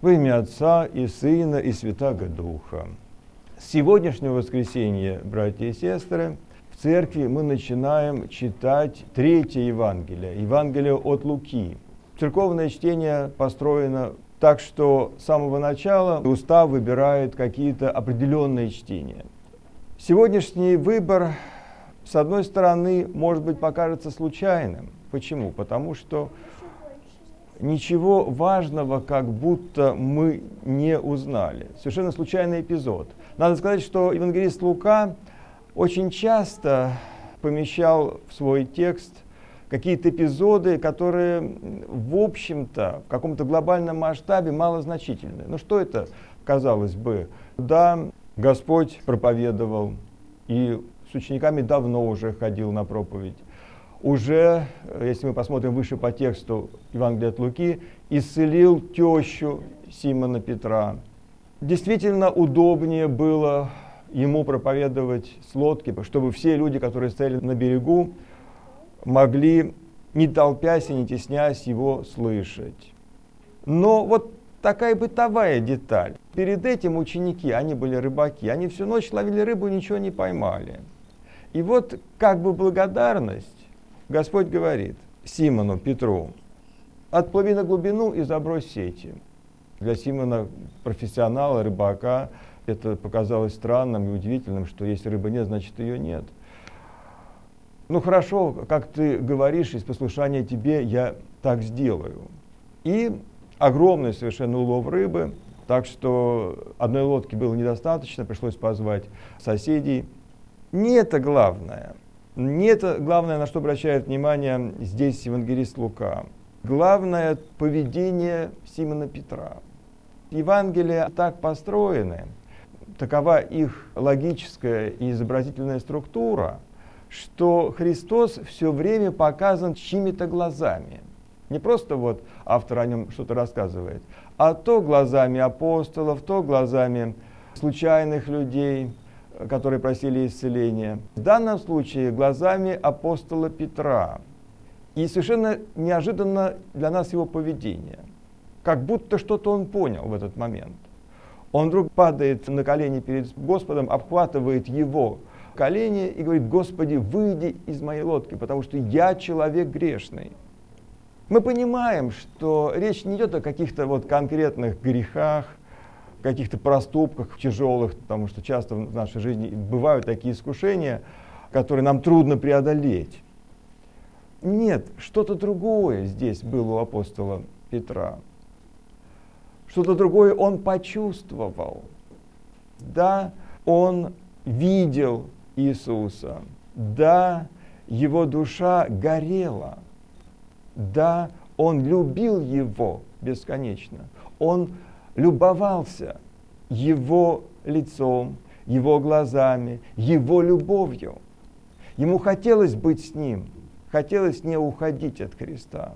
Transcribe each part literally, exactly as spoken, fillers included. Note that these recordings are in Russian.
Во имя Отца и Сына и Святаго Духа. С сегодняшнего воскресенья, братья и сестры, в церкви мы начинаем читать третье Евангелие, Евангелие от Луки. Церковное чтение построено так, что с самого начала устав выбирает какие-то определенные чтения. Сегодняшний выбор, с одной стороны, может быть, покажется случайным. Почему? Потому что ничего важного как будто мы не узнали. Совершенно случайный эпизод. Надо сказать, что евангелист Лука очень часто помещал в свой текст какие-то эпизоды, которые, в общем-то, в каком-то глобальном масштабе малозначительны. Ну что это, казалось бы? Да, Господь проповедовал и с учениками давно уже ходил на проповедь. Уже, если мы посмотрим выше по тексту Евангелия от Луки, исцелил тещу Симона Петра. Действительно удобнее было ему проповедовать с лодки, чтобы все люди, которые стояли на берегу, могли, не толпясь и не теснясь, его слышать. Но вот такая бытовая деталь. Перед этим ученики, они были рыбаки, они всю ночь ловили рыбу и ничего не поймали. И вот как бы благодарность, Господь говорит Симону Петру: отплыви на глубину и забрось сети. Для Симона, профессионала, рыбака, это показалось странным и удивительным, что если рыбы нет, значит ее нет. Ну хорошо, как ты говоришь, из послушания тебе я так сделаю. И огромный совершенно улов рыбы, так что одной лодки было недостаточно, пришлось позвать соседей. Не это главное. Не это главное, на что обращает внимание здесь евангелист Лука. Главное — поведение Симона Петра. Евангелия так построены, такова их логическая и изобразительная структура, что Христос все время показан чьими-то глазами. Не просто вот автор о нем что-то рассказывает, а то глазами апостолов, то глазами случайных людей, которые просили исцеления. В данном случае глазами апостола Петра. И совершенно неожиданно для нас его поведение. Как будто что-то он понял в этот момент. Он вдруг падает на колени перед Господом, обхватывает его колени и говорит: Господи, выйди из моей лодки, потому что я человек грешный. Мы понимаем, что речь не идет о каких-то вот конкретных грехах, каких-то проступках тяжелых, потому что часто в нашей жизни бывают такие искушения, которые нам трудно преодолеть. Нет, что-то другое здесь было у апостола Петра. Что-то другое он почувствовал. Да, он видел Иисуса. Да, его душа горела. Да, он любил его бесконечно. Он любовался его лицом, его глазами, его любовью. Ему хотелось быть с ним, хотелось не уходить от креста.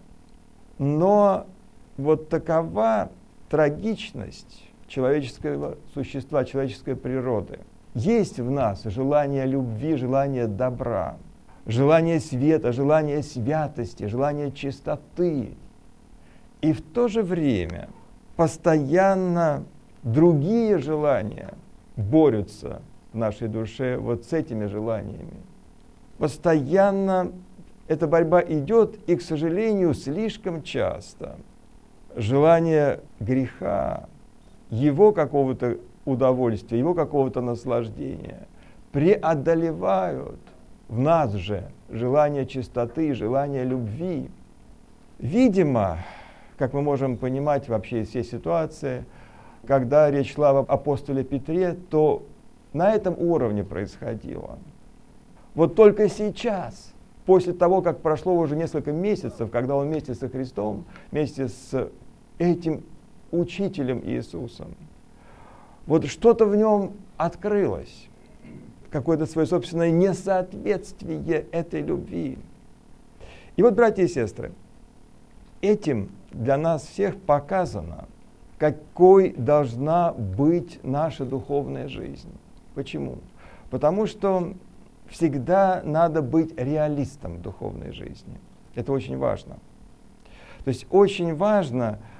Но вот такова трагичность человеческого существа, человеческой природы. Есть в нас желание любви, желание добра, желание света, желание святости, желание чистоты. И в то же время постоянно другие желания борются в нашей душе вот с этими желаниями. Постоянно эта борьба идет, и, к сожалению, слишком часто желание греха, его какого-то удовольствия, его какого-то наслаждения преодолевают в нас же желание чистоты, желание любви. Видимо, как мы можем понимать вообще из всей ситуации, когда речь шла об апостоле Петре, то на этом уровне происходило. Вот только сейчас, после того, как прошло уже несколько месяцев, когда он вместе со Христом, вместе с этим учителем Иисусом, вот что-то в нем открылось, какое-то свое собственное несоответствие этой любви. И вот, братья и сестры, этим для нас всех показано, какой должна быть наша духовная жизнь. Почему? Потому что всегда надо быть реалистом в духовной жизни. Это очень важно. То есть очень важно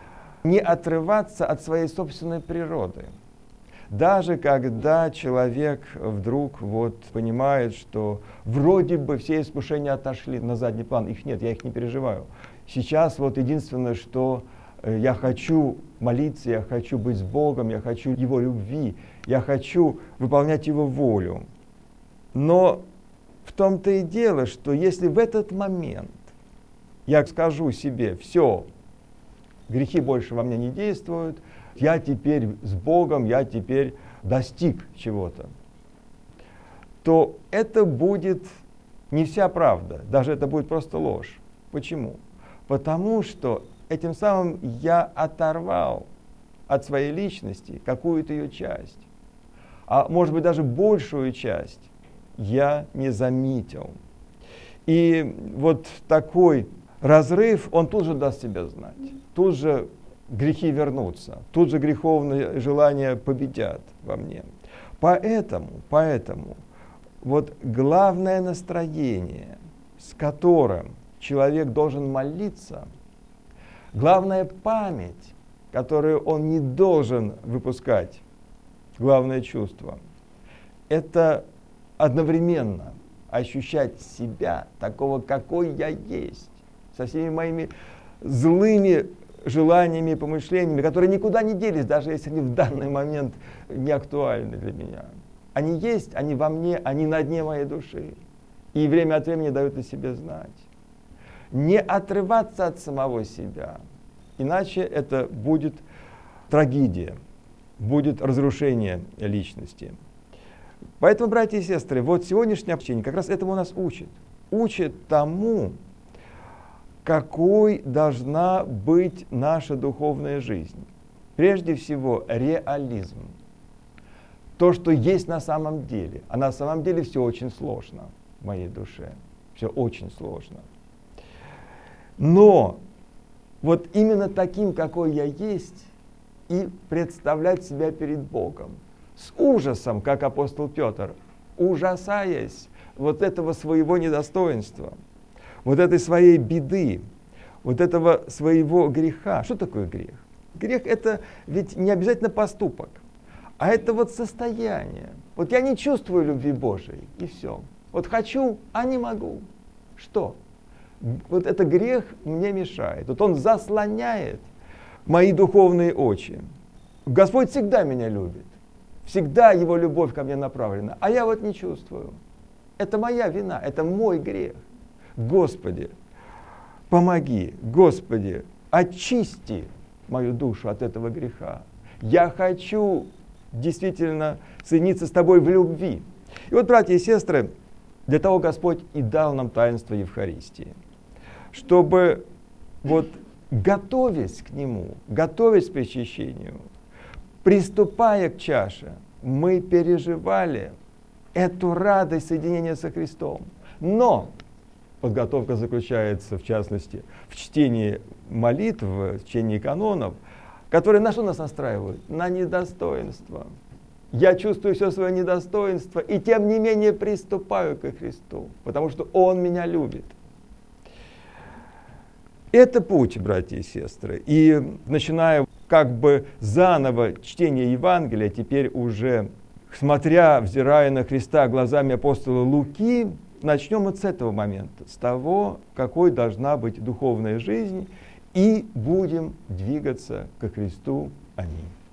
не отрываться от своей собственной природы. Даже когда человек вдруг вот понимает, что вроде бы все искушения отошли на задний план, их нет, я их не переживаю. Сейчас вот единственное, что я хочу молиться, я хочу быть с Богом, я хочу Его любви, я хочу выполнять Его волю. Но в том-то и дело, что если в этот момент я скажу себе, все, грехи больше во мне не действуют, я теперь с Богом, я теперь достиг чего-то, то это будет не вся правда, даже это будет просто ложь. Почему? Потому что этим самым я оторвал от своей личности какую-то ее часть, а может быть даже большую часть я не заметил. И вот такой разрыв, он тут же даст себя знать, тут же грехи вернутся, тут же греховные желания победят во мне. Поэтому, поэтому вот главное настроение, с которым человек должен молиться, главная память, которую он не должен выпускать, главное чувство, это одновременно ощущать себя такого, какой я есть, со всеми моими злыми желаниями и помышлениями, которые никуда не делись, даже если они в данный момент не актуальны для меня. Они есть, они во мне, они на дне моей души. И время от времени дают о себе знать. Не отрываться от самого себя, иначе это будет трагедия, будет разрушение личности. Поэтому, братья и сестры, вот сегодняшнее общение как раз этому нас учит. Учит тому, какой должна быть наша духовная жизнь. Прежде всего, реализм. То, что есть на самом деле. А на самом деле все очень сложно в моей душе. Все очень сложно. Но вот именно таким, какой я есть, и представлять себя перед Богом. С ужасом, как апостол Петр, ужасаясь вот этого своего недостоинства, вот этой своей беды, вот этого своего греха. Что такое грех? Грех — это ведь не обязательно поступок, а это вот состояние. Вот я не чувствую любви Божией, и все. Вот хочу, а не могу. Что? Вот это грех мне мешает. Вот он заслоняет мои духовные очи. Господь всегда меня любит. Всегда Его любовь ко мне направлена. А я вот не чувствую. Это моя вина, это мой грех. Господи, помоги, Господи, очисти мою душу от этого греха. Я хочу действительно соединиться с Тобой в любви. И вот, братья и сестры, для того Господь и дал нам таинство Евхаристии, чтобы вот готовясь к Нему, готовясь к причащению, приступая к чаше, мы переживали эту радость соединения со Христом. Но подготовка заключается, в частности, в чтении молитв, в чтении канонов, которые на что нас настраивают? На недостоинство. Я чувствую все свое недостоинство, и тем не менее приступаю ко Христу, потому что Он меня любит. Это путь, братья и сестры. И начиная как бы заново чтение Евангелия, теперь уже смотря, взирая на Христа глазами апостола Луки, начнем вот с этого момента, с того, какой должна быть духовная жизнь, и будем двигаться ко Христу. Аминь.